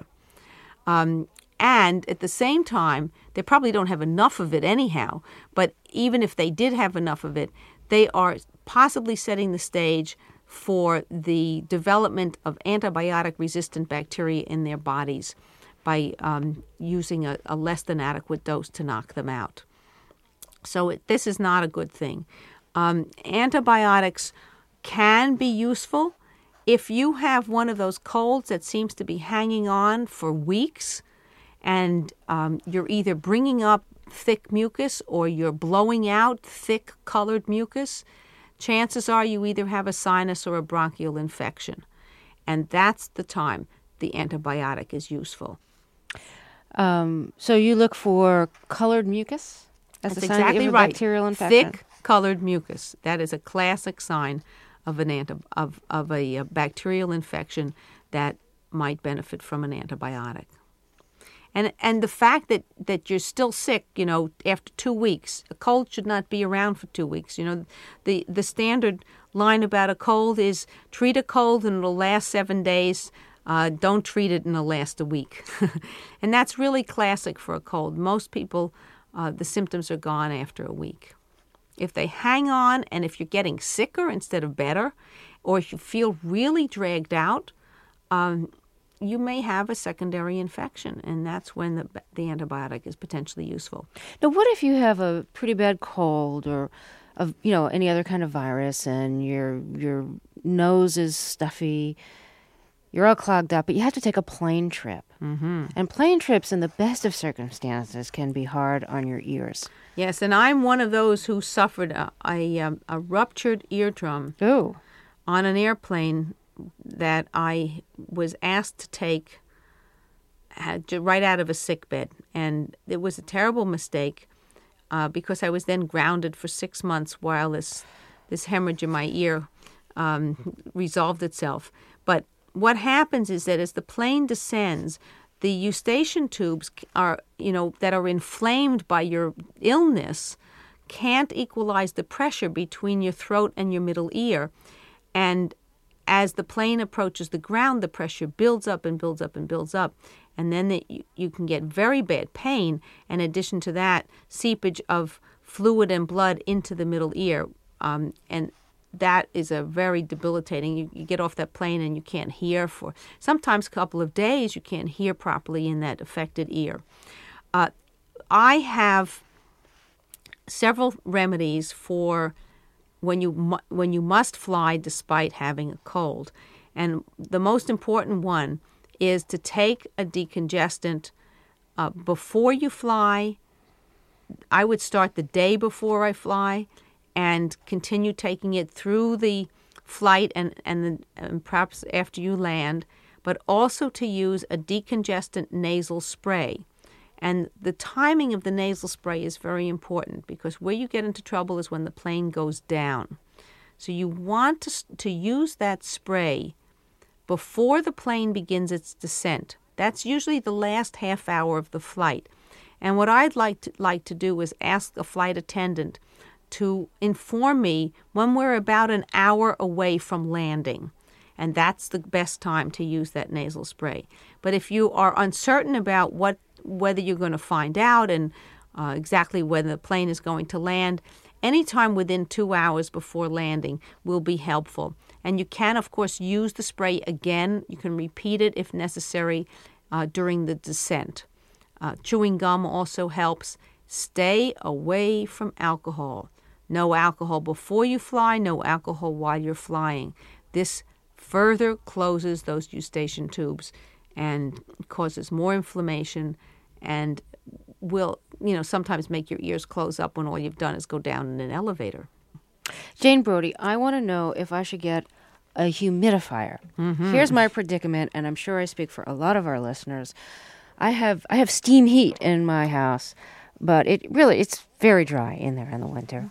Um, And at the same time, they probably don't have enough of it anyhow, but even if they did have enough of it, they are possibly setting the stage for the development of antibiotic-resistant bacteria in their bodies by um, using a, a less than adequate dose to knock them out. So it, this is not a good thing. Um, antibiotics can be useful if you have one of those colds that seems to be hanging on for weeks, and um, you're either bringing up thick mucus or you're blowing out thick colored mucus. Chances are you either have a sinus or a bronchial infection, and that's the time the antibiotic is useful. Um, so you look for colored mucus? That's, that's exactly sign that you have a right. Bacterial infection. Thick colored mucus. That is a classic sign of an anti- of of a, a bacterial infection that might benefit from an antibiotic. And and the fact that, that you're still sick, you know, after two weeks, a cold should not be around for two weeks. You know, the the standard line about a cold is treat a cold and it'll last seven days. Uh, don't treat it and it'll last a week. And that's really classic for a cold. Most people, uh, the symptoms are gone after a week. If they hang on, and if you're getting sicker instead of better, or if you feel really dragged out, um, you may have a secondary infection, and that's when the, the antibiotic is potentially useful. Now, what if you have a pretty bad cold or, of you know, any other kind of virus, and your your nose is stuffy, you're all clogged up, but you have to take a plane trip. Mm-hmm. And plane trips, in the best of circumstances, can be hard on your ears. Yes, and I'm one of those who suffered a a, um, a ruptured eardrum Ooh. on an airplane that I was asked to take had to, right out of a sick bed. And it was a terrible mistake uh, because I was then grounded for six months while this, this hemorrhage in my ear um, resolved itself. But what happens is that as the plane descends, the eustachian tubes are, you know, that are inflamed by your illness can't equalize the pressure between your throat and your middle ear. And as the plane approaches the ground, the pressure builds up and builds up and builds up. And then the, you, you can get very bad pain. In addition to that, seepage of fluid and blood into the middle ear. Um, and that is a very debilitating. You, you get off that plane and you can't hear for sometimes a couple of days. You can't hear properly in that affected ear. Uh, I have several remedies for when you mu- when you must fly despite having a cold, and the most important one is to take a decongestant uh, before you fly. I would start the day before I fly and continue taking it through the flight and, and, the, and perhaps after you land, but also to use a decongestant nasal spray. And the timing of the nasal spray is very important because where you get into trouble is when the plane goes down. So you want to, to use that spray before the plane begins its descent. That's usually the last half hour of the flight. And what I'd like to, like to do is ask a flight attendant to inform me when we're about an hour away from landing. And that's the best time to use that nasal spray. But if you are uncertain about what whether you're going to find out and uh, exactly whether the plane is going to land, anytime within two hours before landing will be helpful. And you can, of course, use the spray again. You can repeat it if necessary uh, during the descent. Uh, chewing gum also helps. Stay away from alcohol. No alcohol before you fly, no alcohol while you're flying. This further closes those eustachian tubes and causes more inflammation and will, you know, sometimes make your ears close up when all you've done is go down in an elevator. Jane Brody, I want to know if I should get a humidifier. Mm-hmm. Here's my predicament, and I'm sure I speak for a lot of our listeners. I have I have steam heat in my house, but it really it's very dry in there in the winter.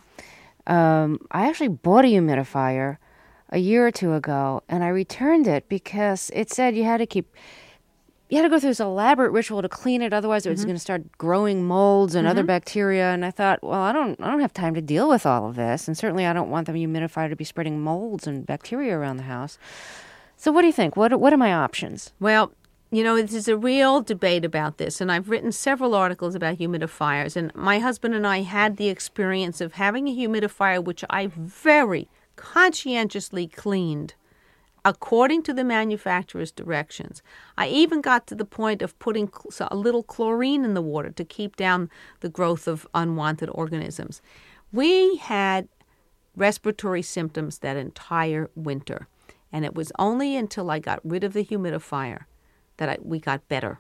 Um, I actually bought a humidifier a year or two ago, and I returned it because it said you had to keep you had to go through this elaborate ritual to clean it, otherwise it was mm-hmm. going to start growing molds and mm-hmm. other bacteria. And I thought, well, I don't I don't have time to deal with all of this, and certainly I don't want the humidifier to be spreading molds and bacteria around the house. So what do you think? What what are my options? Well, you know, there's a real debate about this, and I've written several articles about humidifiers, and my husband and I had the experience of having a humidifier which I very conscientiously cleaned according to the manufacturer's directions. I even got to the point of putting a little chlorine in the water to keep down the growth of unwanted organisms. We had respiratory symptoms that entire winter, and it was only until I got rid of the humidifier that I, we got better.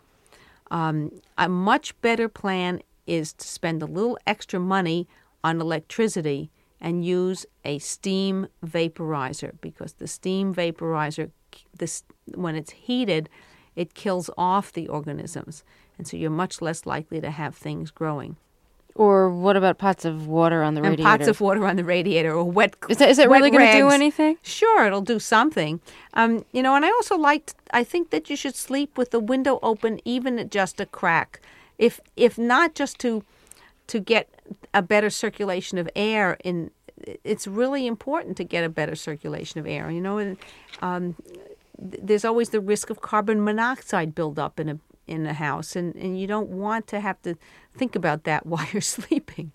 Um, a much better plan is to spend a little extra money on electricity and use a steam vaporizer, because the steam vaporizer, this, when it's heated, it kills off the organisms. And so you're much less likely to have things growing. Or what about pots of water on the and radiator? Pots of water on the radiator or wet Is, that, is it wet really going to do rags. anything? Sure, it'll do something. Um, you know, and I also liked, I think that you should sleep with the window open, even at just a crack. If if not just to to get a better circulation of air in, it's really important to get a better circulation of air. You know, and um, th- there's always the risk of carbon monoxide buildup in a in a house, and, and you don't want to have to think about that while you're sleeping.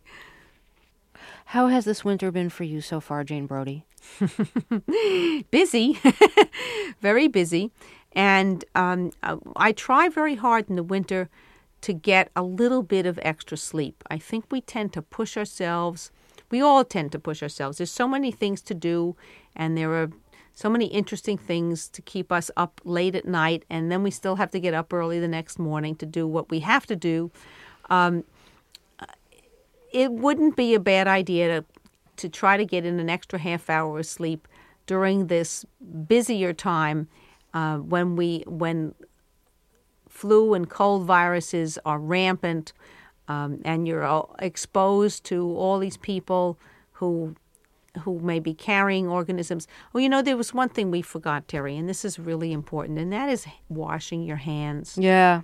How has this winter been for you so far, Jane Brody? Busy, very busy, and um, I try very hard in the winter to get a little bit of extra sleep. I think we tend to push ourselves. We all tend to push ourselves. There's so many things to do, and there are so many interesting things to keep us up late at night, and then we still have to get up early the next morning to do what we have to do. Um, it wouldn't be a bad idea to, to try to get in an extra half hour of sleep during this busier time uh, when we when flu and cold viruses are rampant, um, and you're all exposed to all these people who who may be carrying organisms. Well, you know, there was one thing we forgot, Terry, and this is really important, and that is washing your hands. Yeah.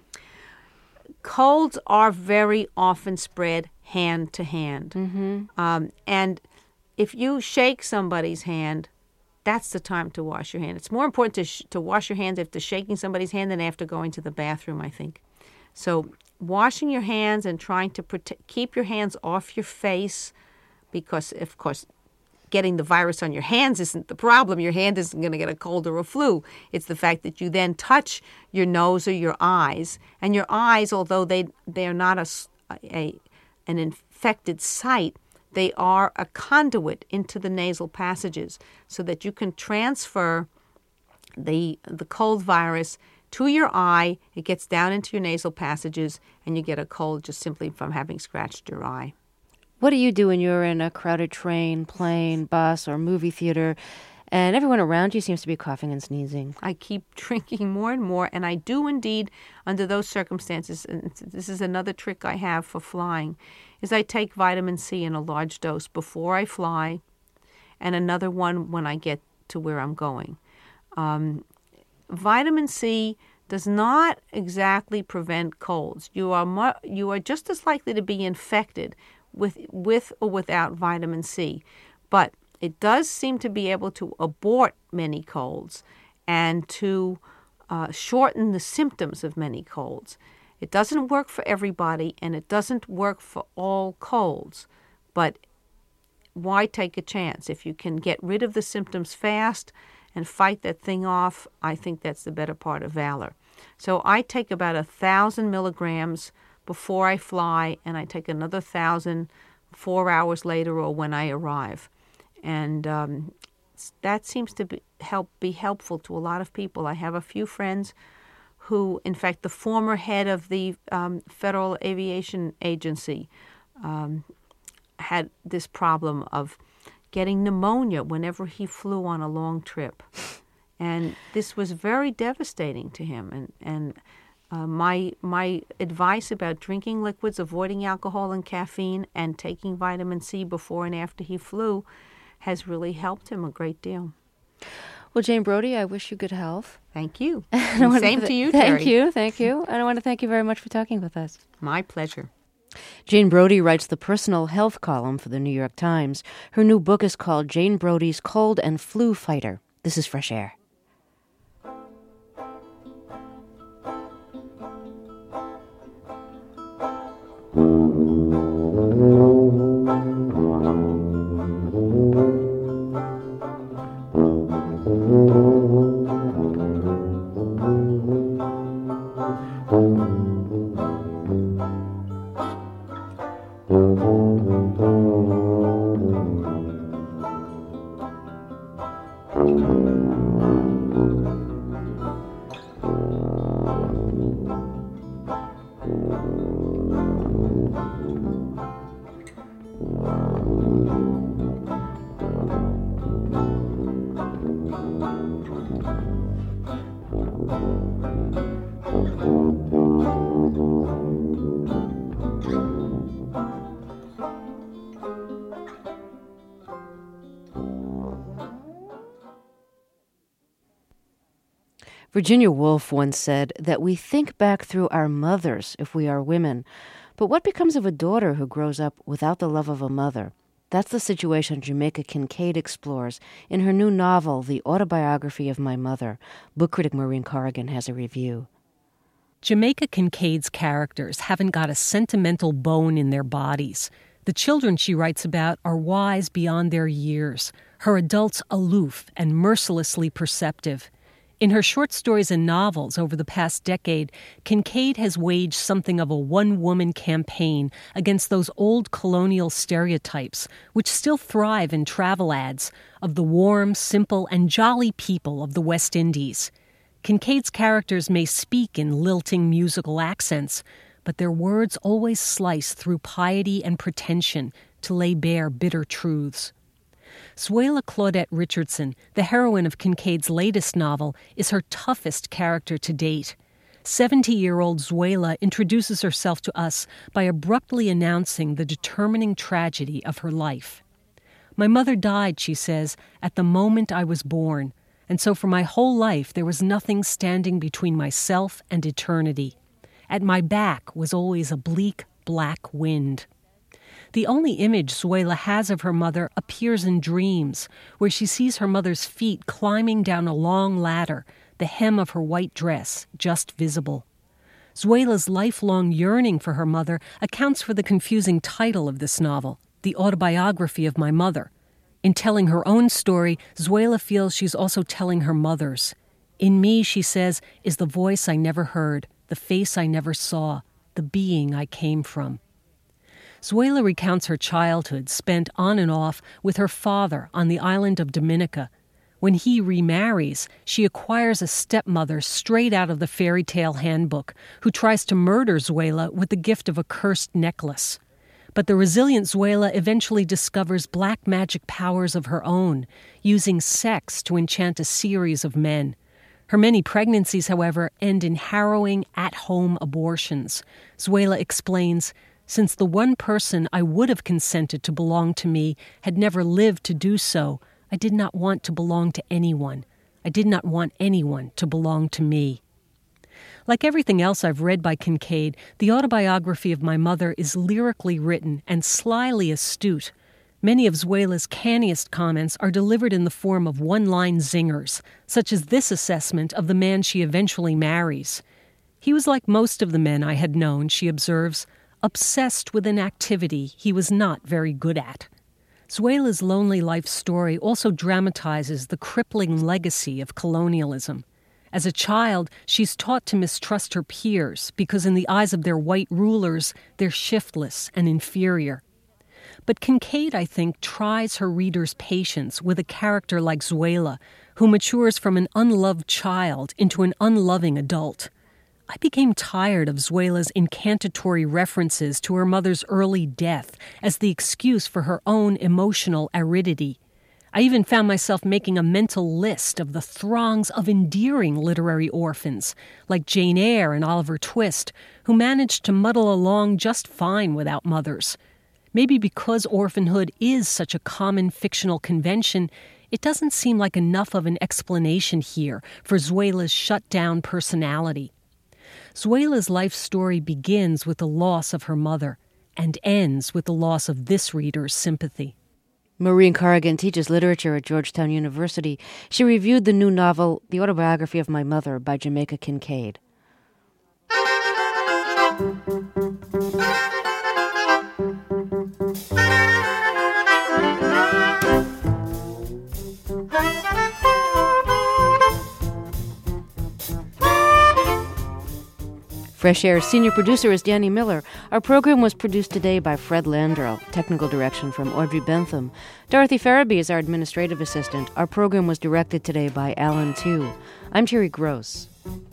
Colds are very often spread hand to hand. Mm-hmm. Um, and if you shake somebody's hand, that's the time to wash your hand. It's more important to sh- to wash your hands after shaking somebody's hand than after going to the bathroom, I think. So washing your hands and trying to prote- keep your hands off your face, because, of course, getting the virus on your hands isn't the problem. Your hand isn't going to get a cold or a flu. It's the fact that you then touch your nose or your eyes. And your eyes, although they, they are not a, a, an infected site, they are a conduit into the nasal passages so that you can transfer the the cold virus to your eye. It gets down into your nasal passages, and you get a cold just simply from having scratched your eye. What do you do when you're in a crowded train, plane, bus, or movie theater, and everyone around you seems to be coughing and sneezing? I keep drinking more and more, and I do indeed, under those circumstances, and this is another trick I have for flying, is I take vitamin C in a large dose before I fly, and another one when I get to where I'm going. Um, vitamin C does not exactly prevent colds. You are mu- you are just as likely to be infected with with or without vitamin C, but it does seem to be able to abort many colds and to uh, shorten the symptoms of many colds. It doesn't work for everybody, and it doesn't work for all colds, but why take a chance? If you can get rid of the symptoms fast and fight that thing off, I think that's the better part of valor. So I take about a thousand milligrams before I fly, and I take another thousand four hours later or when I arrive. And um, that seems to be, help be helpful to a lot of people. I have a few friends who, in fact, the former head of the um, Federal Aviation Agency um, had this problem of getting pneumonia whenever he flew on a long trip. And this was very devastating to him. And, and uh, my my advice about drinking liquids, avoiding alcohol and caffeine, and taking vitamin C before and after he flew has really helped him a great deal. Well, Jane Brody, I wish you good health. Thank you. And same to, to you, thank Terry. Thank you, thank you. And I want to thank you very much for talking with us. My pleasure. Jane Brody writes the personal health column for the New York Times. Her new book is called Jane Brody's Cold and Flu Fighter. This is Fresh Air. Virginia Woolf once said that we think back through our mothers if we are women. But what becomes of a daughter who grows up without the love of a mother? That's the situation Jamaica Kincaid explores in her new novel, The Autobiography of My Mother. Book critic Maureen Corrigan has a review. Jamaica Kincaid's characters haven't got a sentimental bone in their bodies. The children she writes about are wise beyond their years, her adults aloof and mercilessly perceptive. In her short stories and novels over the past decade, Kincaid has waged something of a one-woman campaign against those old colonial stereotypes, which still thrive in travel ads, of the warm, simple, and jolly people of the West Indies. Kincaid's characters may speak in lilting musical accents, but their words always slice through piety and pretension to lay bare bitter truths. Zuela Claudette Richardson, the heroine of Kincaid's latest novel, is her toughest character to date. Seventy-year-old Zuela introduces herself to us by abruptly announcing the determining tragedy of her life. My mother died, she says, at the moment I was born, and so for my whole life there was nothing standing between myself and eternity. At my back was always a bleak, black wind. The only image Zuela has of her mother appears in dreams, where she sees her mother's feet climbing down a long ladder, the hem of her white dress just visible. Zuela's lifelong yearning for her mother accounts for the confusing title of this novel, The Autobiography of My Mother. In telling her own story, Zuela feels she's also telling her mother's. In me, she says, is the voice I never heard, the face I never saw, the being I came from. Zuela recounts her childhood spent on and off with her father on the island of Dominica. When he remarries, she acquires a stepmother straight out of the fairy tale handbook, who tries to murder Zuela with the gift of a cursed necklace. But the resilient Zuela eventually discovers black magic powers of her own, using sex to enchant a series of men. Her many pregnancies, however, end in harrowing at-home abortions. Zuela explains, since the one person I would have consented to belong to me had never lived to do so, I did not want to belong to anyone. I did not want anyone to belong to me. Like everything else I've read by Kincaid, the autobiography of my mother is lyrically written and slyly astute. Many of Zuela's canniest comments are delivered in the form of one-line zingers, such as this assessment of the man she eventually marries. He was like most of the men I had known, she observes, obsessed with an activity he was not very good at. Zuela's lonely life story also dramatizes the crippling legacy of colonialism. As a child, she's taught to mistrust her peers because in the eyes of their white rulers, they're shiftless and inferior. But Kincaid, I think, tries her reader's patience with a character like Zuela, who matures from an unloved child into an unloving adult. I became tired of Zuela's incantatory references to her mother's early death as the excuse for her own emotional aridity. I even found myself making a mental list of the throngs of endearing literary orphans, like Jane Eyre and Oliver Twist, who managed to muddle along just fine without mothers. Maybe because orphanhood is such a common fictional convention, it doesn't seem like enough of an explanation here for Zuela's shut-down personality. Zuela's life story begins with the loss of her mother and ends with the loss of this reader's sympathy. Maureen Corrigan teaches literature at Georgetown University. She reviewed the new novel, The Autobiography of My Mother, by Jamaica Kincaid. Fresh Air's senior producer is Danny Miller. Our program was produced today by Fred Landrell. Technical direction from Audrey Bentham. Dorothy Farabee is our administrative assistant. Our program was directed today by Alan Tu. I'm Terry Gross.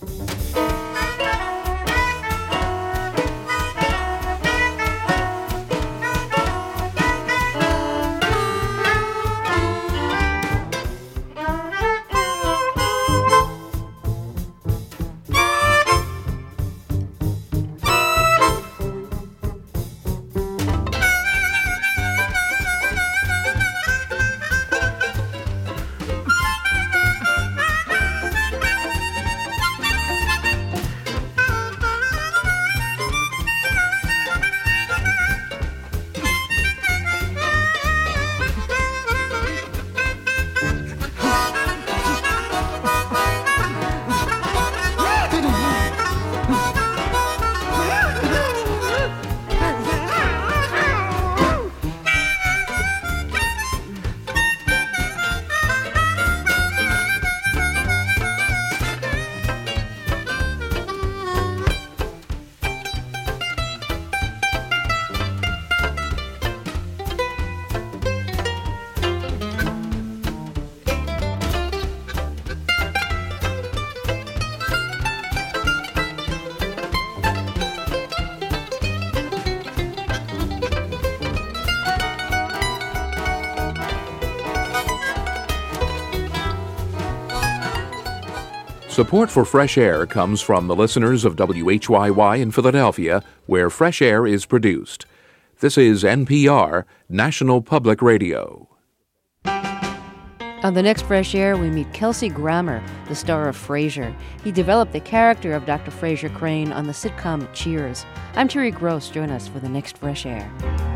Support for Fresh Air comes from the listeners of W H Y Y in Philadelphia, where Fresh Air is produced. This is N P R, National Public Radio. On the next Fresh Air, we meet Kelsey Grammer, the star of Frasier. He developed the character of Doctor Frasier Crane on the sitcom Cheers. I'm Terry Gross. Join us for the next Fresh Air.